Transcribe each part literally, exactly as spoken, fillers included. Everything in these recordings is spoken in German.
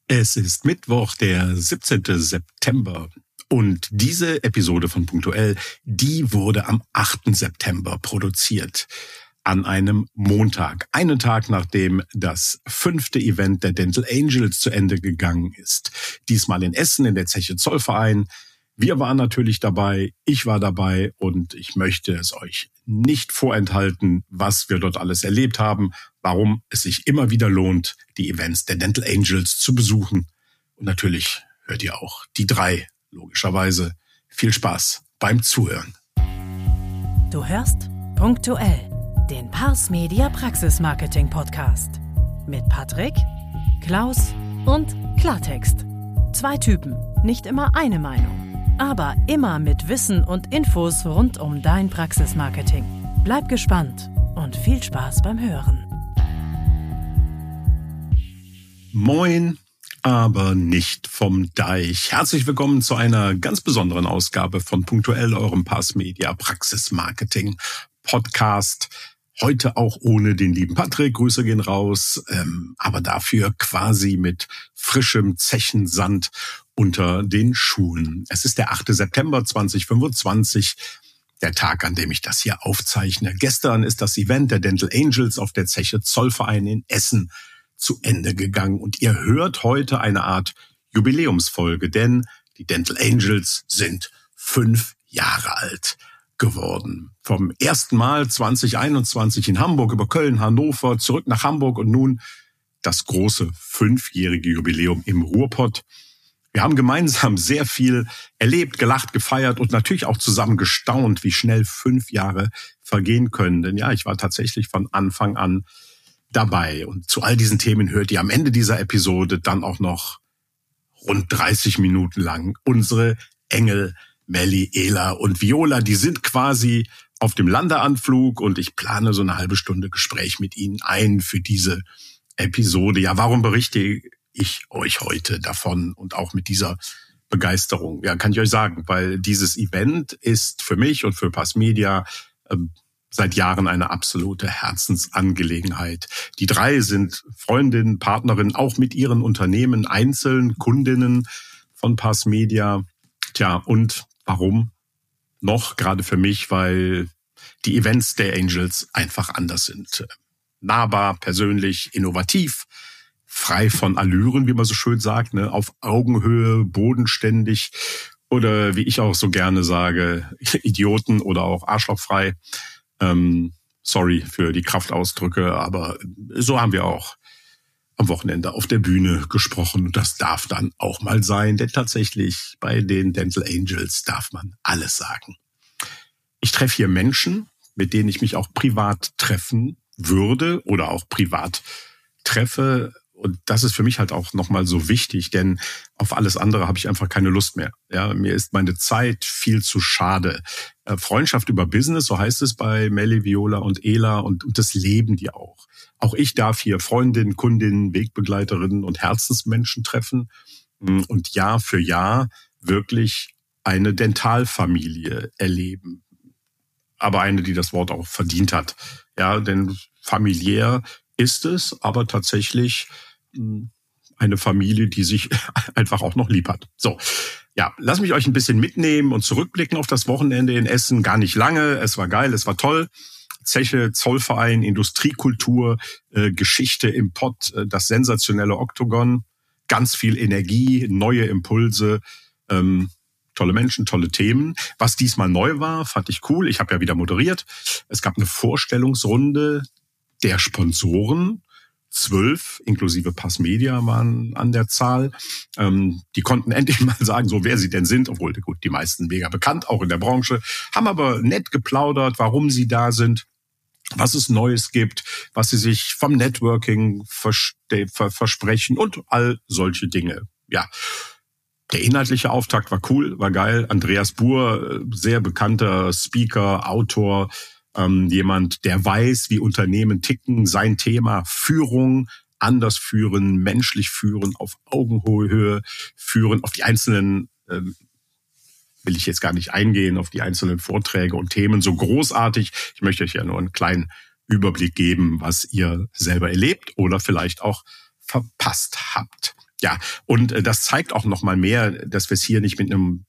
Es ist Mittwoch, der siebzehnten September. Und diese Episode von Punktuell, die wurde am achten September produziert. An einem Montag, einen Tag nachdem das fünfte Event der Dental Angels zu Ende gegangen ist. Diesmal in Essen in der Zeche Zollverein. Wir waren natürlich dabei, ich war dabei und ich möchte es euch nicht vorenthalten, was wir dort alles erlebt haben, warum es sich immer wieder lohnt, die Events der Dental Angels zu besuchen. Und natürlich hört ihr auch die drei, logischerweise. Viel Spaß beim Zuhören. Du hörst Punktuell, den Pars Media Praxis Marketing Podcast. Mit Patrick, Klaus und Klartext. Zwei Typen, nicht immer eine Meinung. Aber immer mit Wissen und Infos rund um dein Praxismarketing. Bleib gespannt und viel Spaß beim Hören. Moin, aber nicht vom Deich. Herzlich willkommen zu einer ganz besonderen Ausgabe von Punktuell, eurem Pars Media Praxismarketing Podcast. Heute auch ohne den lieben Patrick, Grüße gehen raus, ähm, aber dafür quasi mit frischem Zechensand unter den Schuhen. Es ist der achte September zweitausendfünfundzwanzig, der Tag, an dem ich das hier aufzeichne. Gestern ist das Event der Dental Angels auf der Zeche Zollverein in Essen zu Ende gegangen und ihr hört heute eine Art Jubiläumsfolge, denn die Dental Angels sind fünf Jahre alt geworden. Vom ersten Mal zweitausendeinundzwanzig in Hamburg über Köln, Hannover, zurück nach Hamburg und nun das große fünfjährige Jubiläum im Ruhrpott. Wir haben gemeinsam sehr viel erlebt, gelacht, gefeiert und natürlich auch zusammen gestaunt, wie schnell fünf Jahre vergehen können. Denn ja, ich war tatsächlich von Anfang an dabei. Und zu all diesen Themen hört ihr am Ende dieser Episode dann auch noch rund dreißig Minuten lang unsere Engel Melli, Ela und Viola, die sind quasi auf dem Landeanflug und ich plane so eine halbe Stunde Gespräch mit ihnen ein für diese Episode. Ja, warum berichte ich euch heute davon und auch mit dieser Begeisterung? Ja, kann ich euch sagen, weil dieses Event ist für mich und für Pars Media äh, seit Jahren eine absolute Herzensangelegenheit. Die drei sind Freundinnen, Partnerinnen, auch mit ihren Unternehmen, einzeln Kundinnen von Pars Media. Tja, und warum noch? Gerade für mich, weil die Events der Angels einfach anders sind. Nahbar, persönlich, innovativ, frei von Allüren, wie man so schön sagt, ne? Auf Augenhöhe, bodenständig oder wie ich auch so gerne sage, Idioten oder auch arschlochfrei. Ähm, sorry für die Kraftausdrücke, aber so haben wir auch am Wochenende auf der Bühne gesprochen. Und das darf dann auch mal sein, denn tatsächlich bei den Dental Angels darf man alles sagen. Ich treffe hier Menschen, mit denen ich mich auch privat treffen würde oder auch privat treffe. Und das ist für mich halt auch nochmal so wichtig, denn auf alles andere habe ich einfach keine Lust mehr. Ja, mir ist meine Zeit viel zu schade. Äh, Freundschaft über Business, so heißt es bei Melli, Viola und Ela und, und das leben die auch. Auch ich darf hier Freundinnen, Kundinnen, Wegbegleiterinnen und Herzensmenschen treffen und Jahr für Jahr wirklich eine Dentalfamilie erleben. Aber eine, die das Wort auch verdient hat. Ja, denn familiär ist es, aber tatsächlich eine Familie, die sich einfach auch noch lieb hat. So, ja, lass mich euch ein bisschen mitnehmen und zurückblicken auf das Wochenende in Essen. Gar nicht lange, es war geil, es war toll. Zeche, Zollverein, Industriekultur, äh, Geschichte im Pott, äh, das sensationelle Oktogon, ganz viel Energie, neue Impulse, ähm, tolle Menschen, tolle Themen. Was diesmal neu war, fand ich cool. Ich habe ja wieder moderiert. Es gab eine Vorstellungsrunde der Sponsoren. Zwölf, inklusive Pars Media, waren an der Zahl. Ähm, die konnten endlich mal sagen, so wer sie denn sind, obwohl gut, die meisten mega bekannt, auch in der Branche, haben aber nett geplaudert, warum sie da sind, was es Neues gibt, was sie sich vom Networking verste- ver- versprechen und all solche Dinge. Ja, der inhaltliche Auftakt war cool, war geil. Andreas Buhr, sehr bekannter Speaker, Autor, ähm, jemand, der weiß, wie Unternehmen ticken, sein Thema Führung, anders führen, menschlich führen, auf Augenhöhe führen, auf die einzelnen ähm, will ich jetzt gar nicht eingehen auf die einzelnen Vorträge und Themen so großartig. Ich möchte euch ja nur einen kleinen Überblick geben, was ihr selber erlebt oder vielleicht auch verpasst habt. Ja, und das zeigt auch noch mal mehr, dass wir es hier nicht mit einem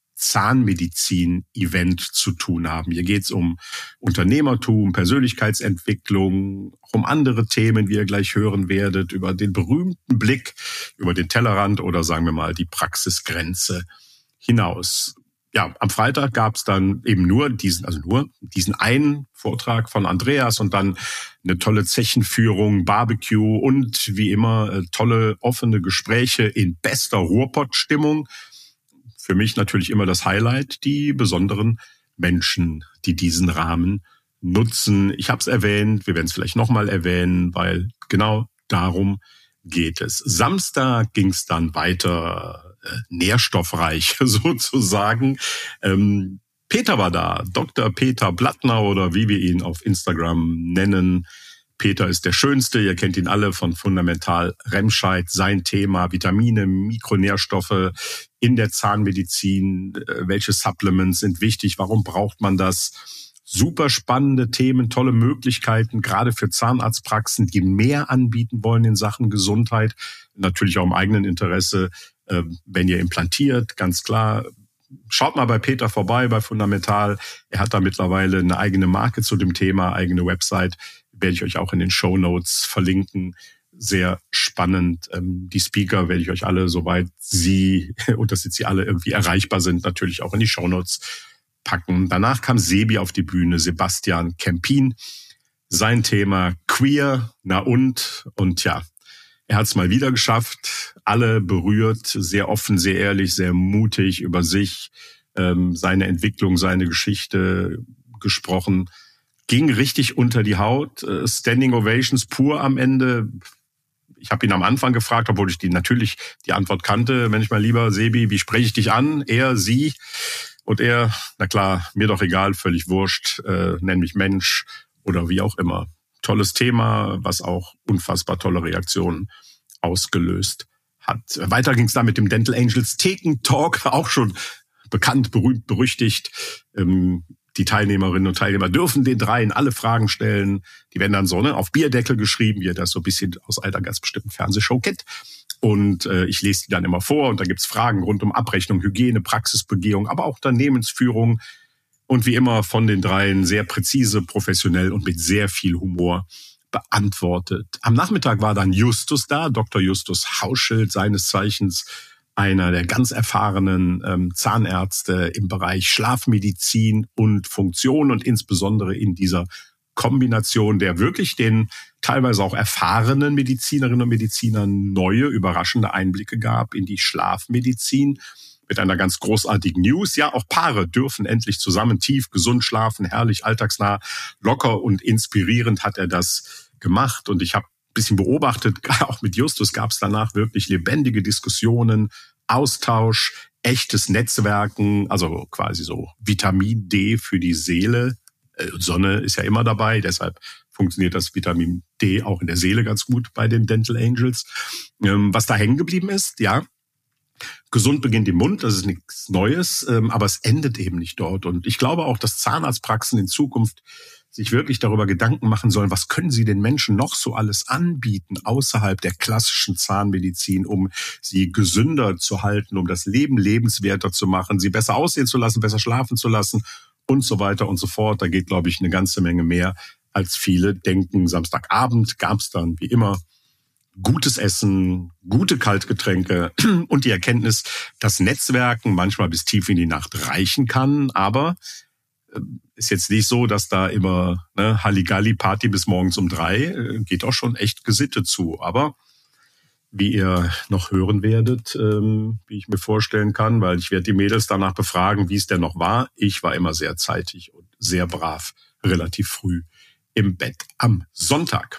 Zahnmedizin-Event zu tun haben. Hier geht es um Unternehmertum, Persönlichkeitsentwicklung, auch um andere Themen, wie ihr gleich hören werdet, über den berühmten Blick über den Tellerrand oder sagen wir mal die Praxisgrenze hinaus. Ja, am Freitag gab es dann eben nur diesen, also nur diesen einen Vortrag von Andreas und dann eine tolle Zechenführung, Barbecue und wie immer tolle offene Gespräche in bester Ruhrpott-Stimmung. Für mich natürlich immer das Highlight, die besonderen Menschen, die diesen Rahmen nutzen. Ich habe es erwähnt, wir werden es vielleicht nochmal erwähnen, weil genau darum geht es. Samstag ging es dann weiter äh, nährstoffreich sozusagen. Ähm, Peter war da, Doktor Peter Blattner oder wie wir ihn auf Instagram nennen. Peter ist der Schönste, ihr kennt ihn alle von Fundamental Remscheid. Sein Thema Vitamine, Mikronährstoffe in der Zahnmedizin, welche Supplements sind wichtig, warum braucht man das? Super spannende Themen, tolle Möglichkeiten, gerade für Zahnarztpraxen, die mehr anbieten wollen in Sachen Gesundheit. Natürlich auch im eigenen Interesse, wenn ihr implantiert, ganz klar. Schaut mal bei Peter vorbei, bei Fundamental. Er hat da mittlerweile eine eigene Marke zu dem Thema, eigene Website. Werde ich euch auch in den Shownotes verlinken. Sehr spannend. Die Speaker werde ich euch alle, soweit sie, und dass jetzt sie alle irgendwie erreichbar sind, natürlich auch in die Shownotes packen. Danach kam Sebi auf die Bühne, Sebastian Kempin. Sein Thema Queer, na und, und ja, er hat es mal wieder geschafft, alle berührt, sehr offen, sehr ehrlich, sehr mutig über sich, ähm, seine Entwicklung, seine Geschichte gesprochen. Ging richtig unter die Haut, Standing Ovations pur am Ende. Ich habe ihn am Anfang gefragt, obwohl ich die natürlich die Antwort kannte. Mensch, mein lieber Sebi, wie spreche ich dich an? Er, sie und er, na klar, mir doch egal, völlig wurscht, äh, nenn mich Mensch oder wie auch immer. Tolles Thema, was auch unfassbar tolle Reaktionen ausgelöst hat. Weiter ging es da mit dem Dental Angels Theken Talk, auch schon bekannt, berühmt, berüchtigt. Ähm, Die Teilnehmerinnen und Teilnehmer dürfen den dreien alle Fragen stellen. Die werden dann so ne, auf Bierdeckel geschrieben, wie ihr das so ein bisschen aus einer ganz bestimmten Fernsehshow kennt. Und äh, ich lese die dann immer vor und da gibt's Fragen rund um Abrechnung, Hygiene, Praxisbegehung, aber auch Unternehmensführung. Und wie immer von den dreien sehr präzise, professionell und mit sehr viel Humor beantwortet. Am Nachmittag war dann Justus da, Doktor Justus Hauschild, seines Zeichens einer der ganz erfahrenen ähm, Zahnärzte im Bereich Schlafmedizin und Funktion und insbesondere in dieser Kombination, der wirklich den teilweise auch erfahrenen Medizinerinnen und Medizinern neue, überraschende Einblicke gab in die Schlafmedizin mit einer ganz großartigen News. Ja, auch Paare dürfen endlich zusammen tief, gesund schlafen, herrlich, alltagsnah, locker und inspirierend hat er das gemacht. Und ich habe bisschen beobachtet, auch mit Justus gab es danach wirklich lebendige Diskussionen, Austausch, echtes Netzwerken, also quasi so Vitamin D für die Seele. Sonne ist ja immer dabei, deshalb funktioniert das Vitamin D auch in der Seele ganz gut bei den Dental Angels. Was da hängen geblieben ist, ja, gesund beginnt im Mund, das ist nichts Neues, aber es endet eben nicht dort. Und ich glaube auch, dass Zahnarztpraxen in Zukunft sich wirklich darüber Gedanken machen sollen, was können sie den Menschen noch so alles anbieten außerhalb der klassischen Zahnmedizin, um sie gesünder zu halten, um das Leben lebenswerter zu machen, sie besser aussehen zu lassen, besser schlafen zu lassen und so weiter und so fort. Da geht, glaube ich, eine ganze Menge mehr, als viele denken. Samstagabend gab es dann, wie immer, gutes Essen, gute Kaltgetränke und die Erkenntnis, dass Netzwerken manchmal bis tief in die Nacht reichen kann, aber ist jetzt nicht so, dass da immer ne, Halligalli-Party bis morgens um drei, geht auch schon echt gesittet zu. Aber wie ihr noch hören werdet, ähm, wie ich mir vorstellen kann, weil ich werde die Mädels danach befragen, wie es denn noch war. Ich war immer sehr zeitig und sehr brav, relativ früh im Bett. Am Sonntag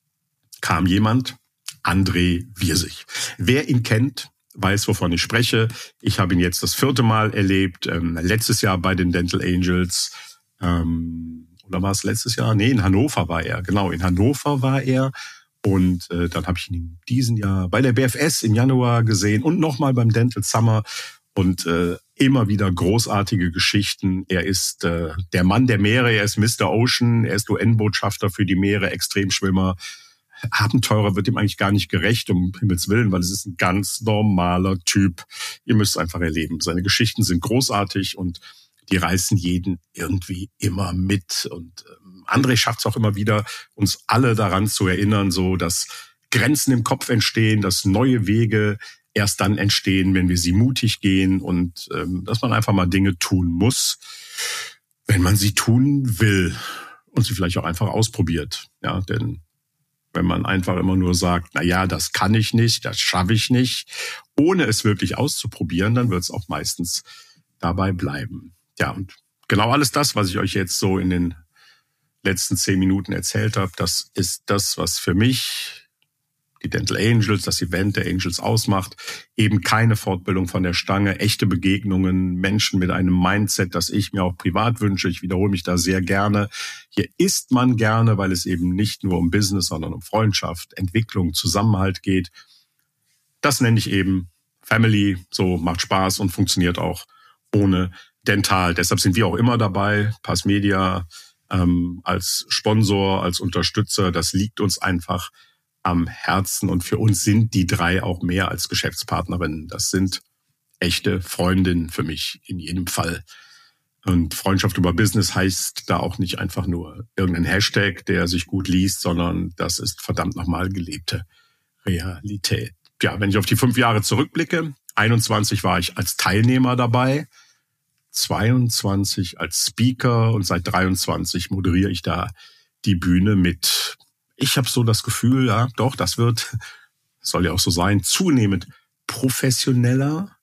kam jemand, André Wirsig. Wer ihn kennt, weiß, wovon ich spreche. Ich habe ihn jetzt das vierte Mal erlebt, ähm, letztes Jahr bei den Dental Angels. Ähm, oder war es letztes Jahr? Nee, in Hannover war er. Genau, in Hannover war er. Und äh, dann habe ich ihn in diesem Jahr bei der B F S im Januar gesehen und nochmal beim Dental Summer. Und äh, immer wieder großartige Geschichten. Er ist äh, der Mann der Meere, er ist Mister Ocean, er ist U N-Botschafter für die Meere, Extremschwimmer. Abenteurer wird ihm eigentlich gar nicht gerecht, um Himmels Willen, weil es ist ein ganz normaler Typ. Ihr müsst es einfach erleben. Seine Geschichten sind großartig und die reißen jeden irgendwie immer mit. Und ähm, André schafft es auch immer wieder, uns alle daran zu erinnern, so dass Grenzen im Kopf entstehen, dass neue Wege erst dann entstehen, wenn wir sie mutig gehen und ähm, dass man einfach mal Dinge tun muss, wenn man sie tun will und sie vielleicht auch einfach ausprobiert. Ja, denn wenn man einfach immer nur sagt, na ja, das kann ich nicht, das schaffe ich nicht, ohne es wirklich auszuprobieren, dann wird es auch meistens dabei bleiben. Ja, und genau alles das, was ich euch jetzt so in den letzten zehn Minuten erzählt habe, das ist das, was für mich die Dental Angels, das Event der Angels ausmacht. Eben keine Fortbildung von der Stange, echte Begegnungen, Menschen mit einem Mindset, das ich mir auch privat wünsche. Ich wiederhole mich da sehr gerne. Hier isst man gerne, weil es eben nicht nur um Business, sondern um Freundschaft, Entwicklung, Zusammenhalt geht. Das nenne ich eben Family. So macht Spaß und funktioniert auch ohne Dental. Deshalb sind wir auch immer dabei. Pass Media ähm, als Sponsor, als Unterstützer. Das liegt uns einfach am Herzen und für uns sind die drei auch mehr als Geschäftspartnerinnen. Das sind echte Freundinnen für mich in jedem Fall. Und Freundschaft über Business heißt da auch nicht einfach nur irgendein Hashtag, der sich gut liest, sondern das ist verdammt nochmal gelebte Realität. Ja, wenn ich auf die fünf Jahre zurückblicke, einundzwanzig war ich als Teilnehmer dabei, zweiundzwanzig als Speaker und seit dreiundzwanzig moderiere ich da die Bühne mit. Ich habe so das Gefühl, ja, doch, das wird, soll ja auch so sein, zunehmend professioneller,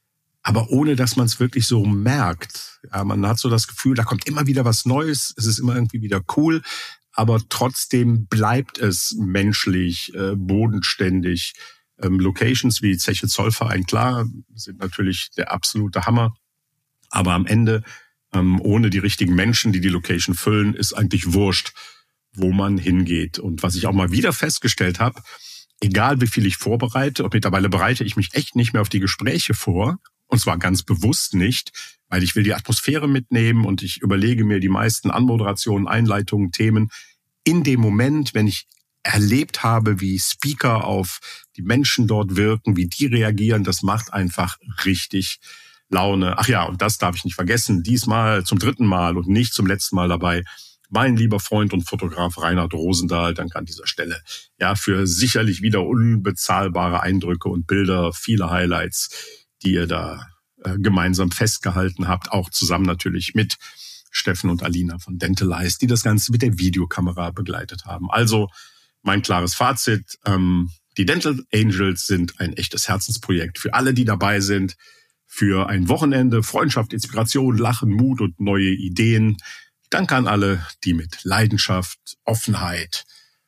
aber ohne, dass man es wirklich so merkt. Ja, man hat so das Gefühl, da kommt immer wieder was Neues, es ist immer irgendwie wieder cool, aber trotzdem bleibt es menschlich, äh, bodenständig. Ähm, Locations wie Zeche Zollverein, klar, sind natürlich der absolute Hammer, aber am Ende, ähm, ohne die richtigen Menschen, die die Location füllen, ist eigentlich wurscht, wo man hingeht. Und was ich auch mal wieder festgestellt habe, egal wie viel ich vorbereite, und mittlerweile bereite ich mich echt nicht mehr auf die Gespräche vor, und zwar ganz bewusst nicht, weil ich will die Atmosphäre mitnehmen und ich überlege mir die meisten Anmoderationen, Einleitungen, Themen in dem Moment, wenn ich erlebt habe, wie Speaker auf die Menschen dort wirken, wie die reagieren, das macht einfach richtig Laune. Ach ja, und das darf ich nicht vergessen, diesmal zum dritten Mal und nicht zum letzten Mal dabei, mein lieber Freund und Fotograf Reinhard Rosendahl, danke an dieser Stelle, ja, für sicherlich wieder unbezahlbare Eindrücke und Bilder, viele Highlights, die ihr da äh, gemeinsam festgehalten habt, auch zusammen natürlich mit Steffen und Alina von Dentalize, die das Ganze mit der Videokamera begleitet haben. Also mein klares Fazit, ähm, die Dental Angels sind ein echtes Herzensprojekt für alle, die dabei sind, für ein Wochenende, Freundschaft, Inspiration, Lachen, Mut und neue Ideen. Danke an alle, die mit Leidenschaft, Offenheit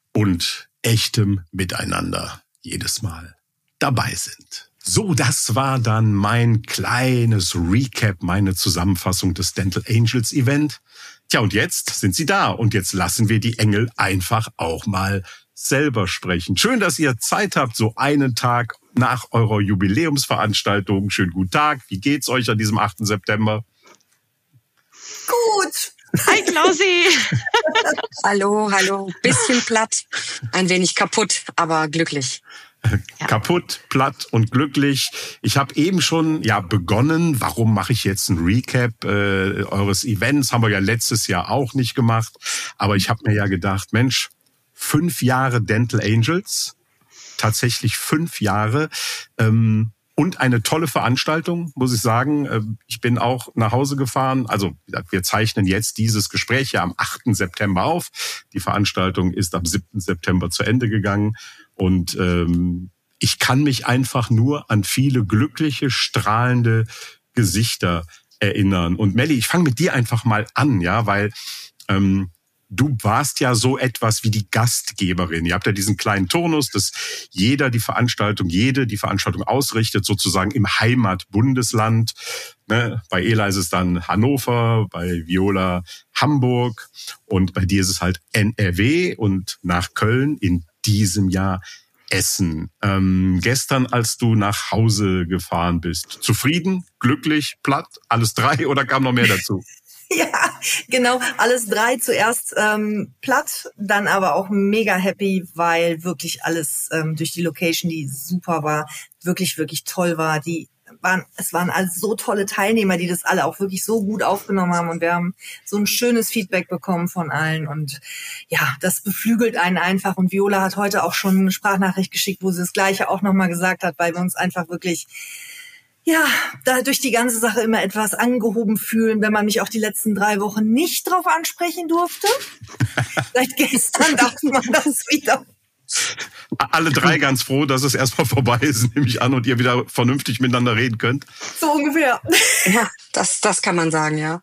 und echtem Miteinander jedes Mal dabei sind. So, das war dann mein kleines Recap, meine Zusammenfassung des Dental Angels Event. Tja, und jetzt sind sie da und jetzt lassen wir die Engel einfach auch mal selber sprechen. Schön, dass ihr Zeit habt, so einen Tag nach eurer Jubiläumsveranstaltung. Schönen guten Tag. Wie geht's euch an diesem achten September? Gut. Hi Klausi. Hallo, hallo. Bisschen platt, ein wenig kaputt, aber glücklich. Ja. Kaputt, platt und glücklich. Ich habe eben schon ja begonnen. Warum mache ich jetzt ein Recap äh, eures Events? Haben wir ja letztes Jahr auch nicht gemacht. Aber ich habe mir ja gedacht, Mensch, fünf Jahre Dental Angels, tatsächlich fünf Jahre. Ähm, Und eine tolle Veranstaltung, muss ich sagen. Ich bin auch nach Hause gefahren. Also wir zeichnen jetzt dieses Gespräch ja am achten September auf. Die Veranstaltung ist am siebten September zu Ende gegangen. Und ähm, ich kann mich einfach nur an viele glückliche, strahlende Gesichter erinnern. Und Melli, ich fange mit dir einfach mal an, ja, weil ähm, du warst ja so etwas wie die Gastgeberin. Ihr habt ja diesen kleinen Turnus, dass jeder die Veranstaltung, jede die Veranstaltung ausrichtet, sozusagen im Heimatbundesland. Ne? Bei Ela ist es dann Hannover, bei Viola Hamburg und bei dir ist es halt N R W und nach Köln in diesem Jahr Essen. Ähm, gestern, als du nach Hause gefahren bist, zufrieden, glücklich, platt, alles drei oder kam noch mehr dazu? Ja, genau. Alles drei zuerst ähm, platt, dann aber auch mega happy, weil wirklich alles ähm, durch die Location, die super war, wirklich, wirklich toll war. Die waren, es waren alles so tolle Teilnehmer, die das alle auch wirklich so gut aufgenommen haben und wir haben so ein schönes Feedback bekommen von allen und ja, das beflügelt einen einfach und Viola hat heute auch schon eine Sprachnachricht geschickt, wo sie das Gleiche auch nochmal gesagt hat, weil wir uns einfach wirklich ja, da durch die ganze Sache immer etwas angehoben fühlen, wenn man mich auch die letzten drei Wochen nicht drauf ansprechen durfte. Seit gestern darf man das wieder. Alle drei ganz froh, dass es erstmal vorbei ist, nehme ich an, und ihr wieder vernünftig miteinander reden könnt. So ungefähr. Ja, das, das kann man sagen, ja.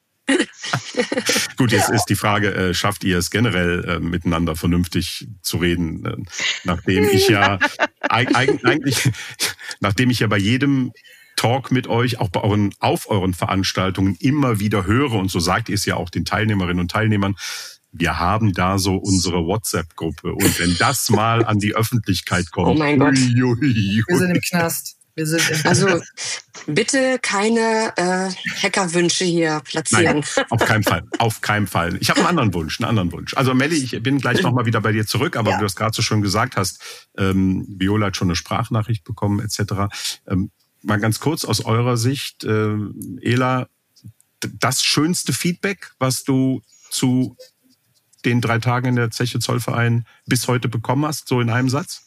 Gut, jetzt ja. ist die Frage, äh, schafft ihr es generell äh, miteinander vernünftig zu reden, äh, nachdem ich ja eig- eigentlich, nachdem ich ja bei jedem Talk mit euch, auch bei euren, auf euren Veranstaltungen immer wieder höre, und so sagt ihr es ja auch den Teilnehmerinnen und Teilnehmern, wir haben da so unsere WhatsApp-Gruppe. Und wenn das mal an die Öffentlichkeit kommt, oh mein Gott, ui, ui, ui. Wir sind im Knast. Wir sind im also bitte keine äh, Hackerwünsche hier platzieren. Nein, auf keinen Fall, auf keinen Fall. Ich habe einen anderen Wunsch, einen anderen Wunsch. Also Melli, ich bin gleich nochmal wieder bei dir zurück, aber ja. wie du es gerade so schön gesagt hast, ähm, Viola hat schon eine Sprachnachricht bekommen et cetera. Ähm, mal ganz kurz aus eurer Sicht, äh, Ela, das schönste Feedback, was du zu den drei Tagen in der Zeche Zollverein bis heute bekommen hast, so in einem Satz?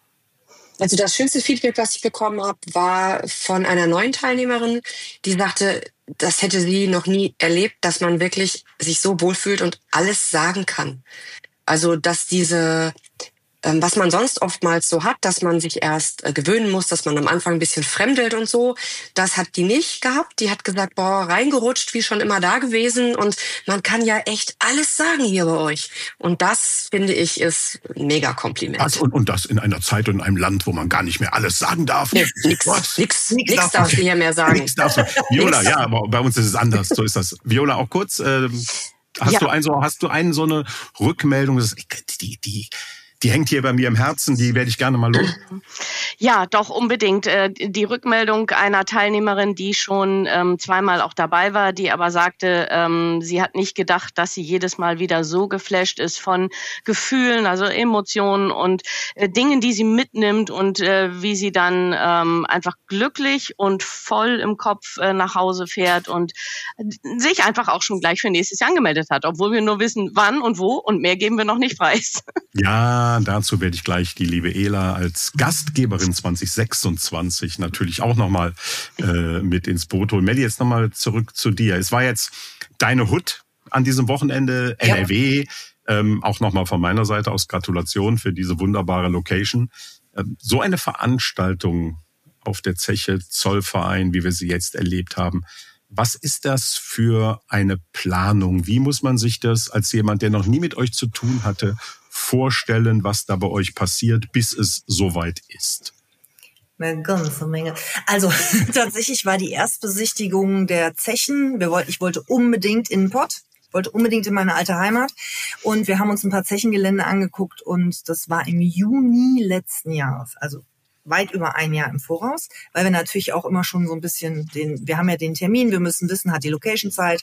Also das schönste Feedback, was ich bekommen habe, war von einer neuen Teilnehmerin, die sagte, das hätte sie noch nie erlebt, dass man wirklich sich so wohlfühlt und alles sagen kann. Also dass diese, ähm, was man sonst oftmals so hat, dass man sich erst äh, gewöhnen muss, dass man am Anfang ein bisschen fremdelt und so, das hat die nicht gehabt. Die hat gesagt, boah, reingerutscht, wie schon immer da gewesen und man kann ja echt alles sagen hier bei euch. Und das, finde ich, ist ein mega Kompliment. Was, und, und das in einer Zeit und in einem Land, wo man gar nicht mehr alles sagen darf? Nee, nix, Was? nix, nix, nix darf sie hier mehr sagen. Nix darfst du. Viola, ja, aber bei uns ist es anders. So ist das. Viola, auch kurz, ähm, hast ja. du ein, so, hast du einen, so eine Rückmeldung, das, die, die, Die hängt hier bei mir im Herzen, die werde ich gerne mal los. Ja, doch, unbedingt. Die Rückmeldung einer Teilnehmerin, die schon ähm, zweimal auch dabei war, die aber sagte, ähm, sie hat nicht gedacht, dass sie jedes Mal wieder so geflasht ist von Gefühlen, also Emotionen und äh, Dingen, die sie mitnimmt und äh, wie sie dann ähm, einfach glücklich und voll im Kopf äh, nach Hause fährt und sich einfach auch schon gleich für nächstes Jahr angemeldet hat, obwohl wir nur wissen, wann und wo und mehr geben wir noch nicht preis. Ja, dazu werde ich gleich die liebe Ela als Gastgeberin zwanzig sechsundzwanzig natürlich auch nochmal äh, mit ins Boot holen. Melli, jetzt nochmal zurück zu dir. Es war jetzt deine Hut an diesem Wochenende, ja. N R W. Ähm, auch nochmal von meiner Seite aus Gratulation für diese wunderbare Location. Ähm, so eine Veranstaltung auf der Zeche Zollverein, wie wir sie jetzt erlebt haben, was ist das für eine Planung? Wie muss man sich das als jemand, der noch nie mit euch zu tun hatte, vorstellen, was da bei euch passiert, bis es soweit ist? Eine ganze Menge. Also tatsächlich war die Erstbesichtigung der Zechen. Wir wollten, ich wollte unbedingt in den Pott. Ich wollte unbedingt in meine alte Heimat. Und wir haben uns ein paar Zechengelände angeguckt und das war im Juni letzten Jahres. Also weit über ein Jahr im Voraus, weil wir natürlich auch immer schon so ein bisschen den, wir haben ja den Termin, wir müssen wissen, hat die Location Zeit.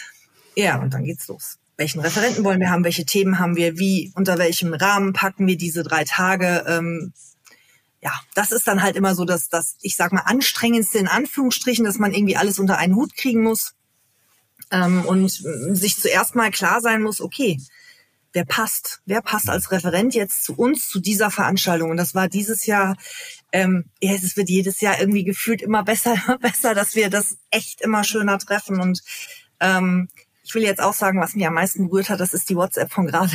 Ja, und dann geht's los. Welchen Referenten wollen wir haben, welche Themen haben wir, wie, unter welchem Rahmen packen wir diese drei Tage. Ähm, ja, das ist dann halt immer so das, das, ich sag mal, anstrengendste in Anführungsstrichen, dass man irgendwie alles unter einen Hut kriegen muss ähm, und sich zuerst mal klar sein muss, okay, wer passt? Wer passt als Referent jetzt zu uns, zu dieser Veranstaltung? Und das war dieses Jahr, ähm, ja, es wird jedes Jahr irgendwie gefühlt immer besser, immer besser, dass wir das echt immer schöner treffen und ähm, ich will jetzt auch sagen, was mich am meisten berührt hat, das ist die WhatsApp von gerade.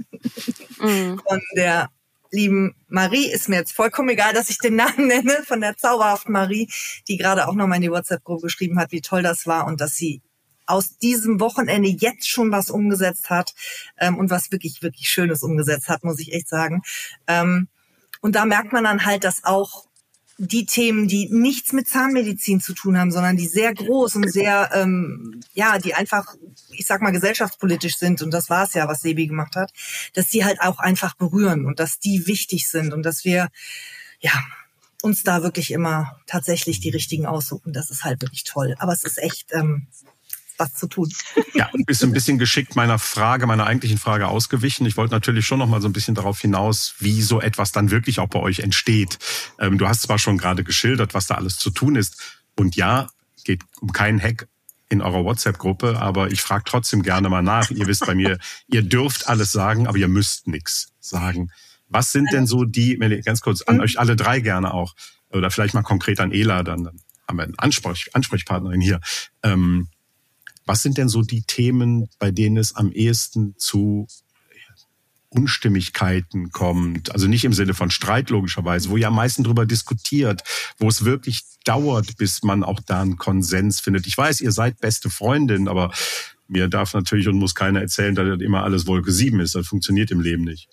Mhm. Von der lieben Marie, ist mir jetzt vollkommen egal, dass ich den Namen nenne, von der zauberhaften Marie, die gerade auch nochmal in die WhatsApp-Gruppe geschrieben hat, wie toll das war und dass sie aus diesem Wochenende jetzt schon was umgesetzt hat ähm, und was wirklich, wirklich Schönes umgesetzt hat, muss ich echt sagen. Ähm, und da merkt man dann halt, dass auch die Themen, die nichts mit Zahnmedizin zu tun haben, sondern die sehr groß und sehr, ähm, ja, die einfach, ich sag mal, gesellschaftspolitisch sind, und das war es ja, was Sebi gemacht hat, dass die halt auch einfach berühren und dass die wichtig sind und dass wir, ja, uns da wirklich immer tatsächlich die richtigen aussuchen. Das ist halt wirklich toll. Aber es ist echt, ähm, was zu tun. Ja, bist ein bisschen geschickt meiner Frage, meiner eigentlichen Frage ausgewichen. Ich wollte natürlich schon noch mal so ein bisschen darauf hinaus, wie so etwas dann wirklich auch bei euch entsteht. Ähm, du hast zwar schon gerade geschildert, was da alles zu tun ist. Und ja, geht um keinen Hack in eurer WhatsApp-Gruppe, aber ich frage trotzdem gerne mal nach. Ihr wisst bei mir, ihr dürft alles sagen, aber ihr müsst nichts sagen. Was sind denn so die, ganz kurz an euch alle drei gerne auch, oder vielleicht mal konkret an Ela, dann, dann haben wir einen Ansprech, Ansprechpartnerin hier. Ähm, was sind denn so die Themen, bei denen es am ehesten zu Unstimmigkeiten kommt? Also nicht im Sinne von Streit logischerweise, wo ihr am meisten drüber diskutiert, wo es wirklich dauert, bis man auch da einen Konsens findet. Ich weiß, ihr seid beste Freundin, aber mir darf natürlich und muss keiner erzählen, dass das immer alles Wolke sieben ist. Das funktioniert im Leben nicht.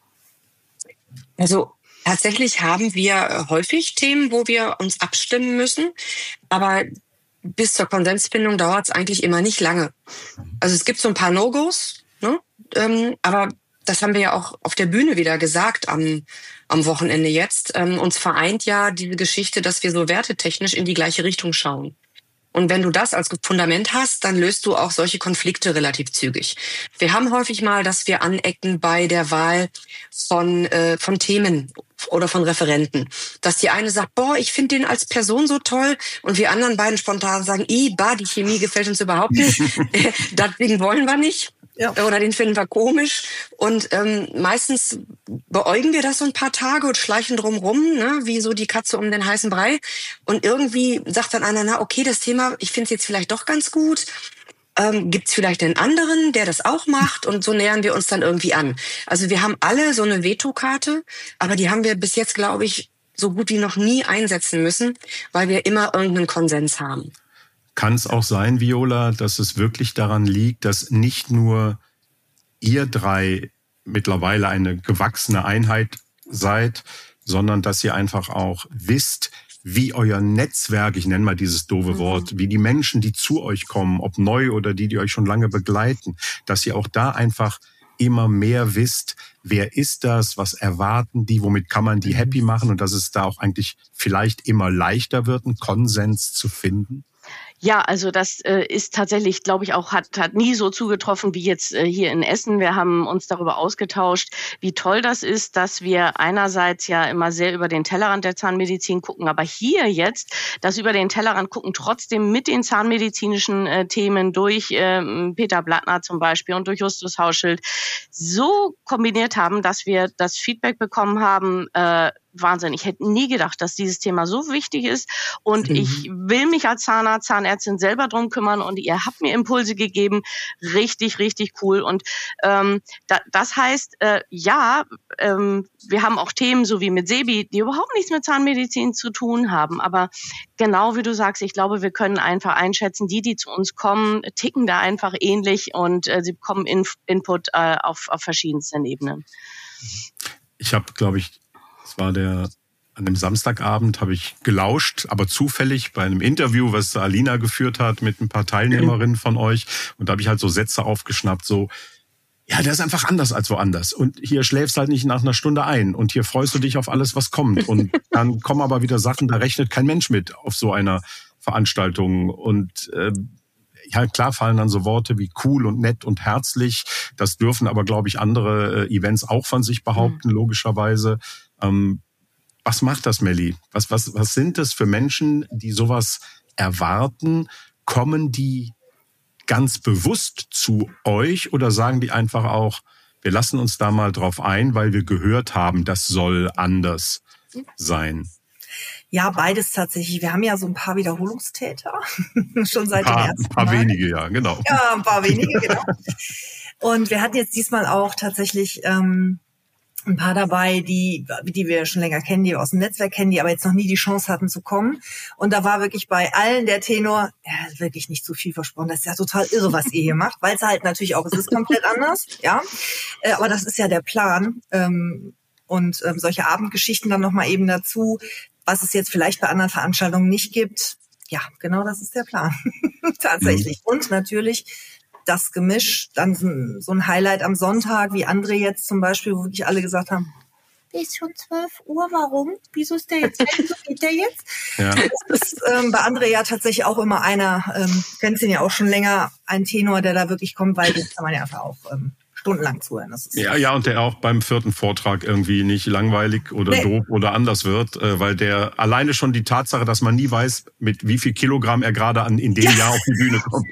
Also tatsächlich haben wir häufig Themen, wo wir uns abstimmen müssen, aber bis zur Konsensfindung dauert es eigentlich immer nicht lange. Also es gibt so ein paar No-Gos, ne? ähm, aber das haben wir ja auch auf der Bühne wieder gesagt am, am Wochenende jetzt. Ähm, uns vereint ja diese Geschichte, dass wir so wertetechnisch in die gleiche Richtung schauen. Und wenn du das als Fundament hast, dann löst du auch solche Konflikte relativ zügig. Wir haben häufig mal, dass wir anecken bei der Wahl von, äh, von Themen oder von Referenten. Dass die eine sagt, boah, ich finde den als Person so toll, und wir anderen beiden spontan sagen, ih, bah, die Chemie gefällt uns überhaupt nicht, deswegen wollen wir nicht. Ja. Oder den finden wir komisch. Und ähm, meistens beäugen wir das so ein paar Tage und schleichen drum rum, ne, wie so die Katze um den heißen Brei. Und irgendwie sagt dann einer, na okay, das Thema, ich finde es jetzt vielleicht doch ganz gut. Ähm, Gibt es vielleicht einen anderen, der das auch macht? Und so nähern wir uns dann irgendwie an. Also wir haben alle so eine Vetokarte, aber die haben wir bis jetzt, glaube ich, so gut wie noch nie einsetzen müssen, weil wir immer irgendeinen Konsens haben. Kann es auch sein, Viola, dass es wirklich daran liegt, dass nicht nur ihr drei mittlerweile eine gewachsene Einheit seid, sondern dass ihr einfach auch wisst, wie euer Netzwerk, ich nenne mal dieses doofe Wort, wie die Menschen, die zu euch kommen, ob neu oder die, die euch schon lange begleiten, dass ihr auch da einfach immer mehr wisst, wer ist das, was erwarten die, womit kann man die happy machen, und dass es da auch eigentlich vielleicht immer leichter wird, einen Konsens zu finden? Ja, also das äh, ist tatsächlich, glaube ich, auch hat hat nie so zugetroffen wie jetzt äh, hier in Essen. Wir haben uns darüber ausgetauscht, wie toll das ist, dass wir einerseits ja immer sehr über den Tellerrand der Zahnmedizin gucken, aber hier jetzt das über den Tellerrand gucken trotzdem mit den zahnmedizinischen äh, Themen durch äh, Peter Blattner zum Beispiel und durch Justus Hauschild so kombiniert haben, dass wir das Feedback bekommen haben, äh, Wahnsinn. Ich hätte nie gedacht, dass dieses Thema so wichtig ist, und mhm. ich will mich als Zahnarzt, Zahnärztin selber drum kümmern, und ihr habt mir Impulse gegeben. Richtig, richtig cool. Und ähm, da, das heißt, äh, ja, ähm, wir haben auch Themen, so wie mit Sebi, die überhaupt nichts mit Zahnmedizin zu tun haben. Aber genau wie du sagst, ich glaube, wir können einfach einschätzen, die, die zu uns kommen, ticken da einfach ähnlich, und äh, sie bekommen Inf- Input äh, auf, auf verschiedensten Ebenen. Ich habe, glaube ich, es war der, an dem Samstagabend habe ich gelauscht, aber zufällig bei einem Interview, was Alina geführt hat mit ein paar Teilnehmerinnen von euch. Und da habe ich halt so Sätze aufgeschnappt, so, ja, der ist einfach anders als woanders. Und hier schläfst halt nicht nach einer Stunde ein. Und hier freust du dich auf alles, was kommt. Und dann kommen aber wieder Sachen, da rechnet kein Mensch mit auf so einer Veranstaltung. Und äh, ja, klar fallen dann so Worte wie cool und nett und herzlich. Das dürfen aber, glaube ich, andere äh, Events auch von sich behaupten, mhm. logischerweise. Ähm, was macht das, Melli? Was, was, was sind das für Menschen, die sowas erwarten? Kommen die ganz bewusst zu euch oder sagen die einfach auch, wir lassen uns da mal drauf ein, weil wir gehört haben, das soll anders sein? Ja, beides tatsächlich. Wir haben ja so ein paar Wiederholungstäter, schon seit ein paar, dem ersten Ein paar Mal. wenige, ja, genau. Ja, ein paar wenige, genau. Und wir hatten jetzt diesmal auch tatsächlich ähm, ein paar dabei, die die wir schon länger kennen, die wir aus dem Netzwerk kennen, die aber jetzt noch nie die Chance hatten zu kommen. Und da war wirklich bei allen der Tenor, ja, wirklich nicht zu viel versprochen. Das ist ja total irre, was ihr hier macht, weil es halt natürlich auch, es ist komplett anders, ja. Äh, aber das ist ja der Plan. Ähm, und ähm, solche Abendgeschichten dann nochmal eben dazu, was es jetzt vielleicht bei anderen Veranstaltungen nicht gibt. Ja, genau, das ist der Plan. Tatsächlich. Mhm. Und natürlich das Gemisch, dann so ein Highlight am Sonntag, wie André jetzt zum Beispiel, wo wirklich alle gesagt haben, ist schon zwölf Uhr, warum? Wieso ist der jetzt weg? Wieso geht der jetzt? Ja. Das ist ähm, bei André ja tatsächlich auch immer einer, ähm, kennst ihn ja auch schon länger, ein Tenor, der da wirklich kommt, weil den kann man ja einfach auch ähm, stundenlang zuhören. Das ist ja, ja, und der auch beim vierten Vortrag irgendwie nicht langweilig oder nee. doof oder anders wird, äh, weil der alleine schon die Tatsache, dass man nie weiß, mit wie viel Kilogramm er gerade an in dem ja. Jahr auf die Bühne kommt.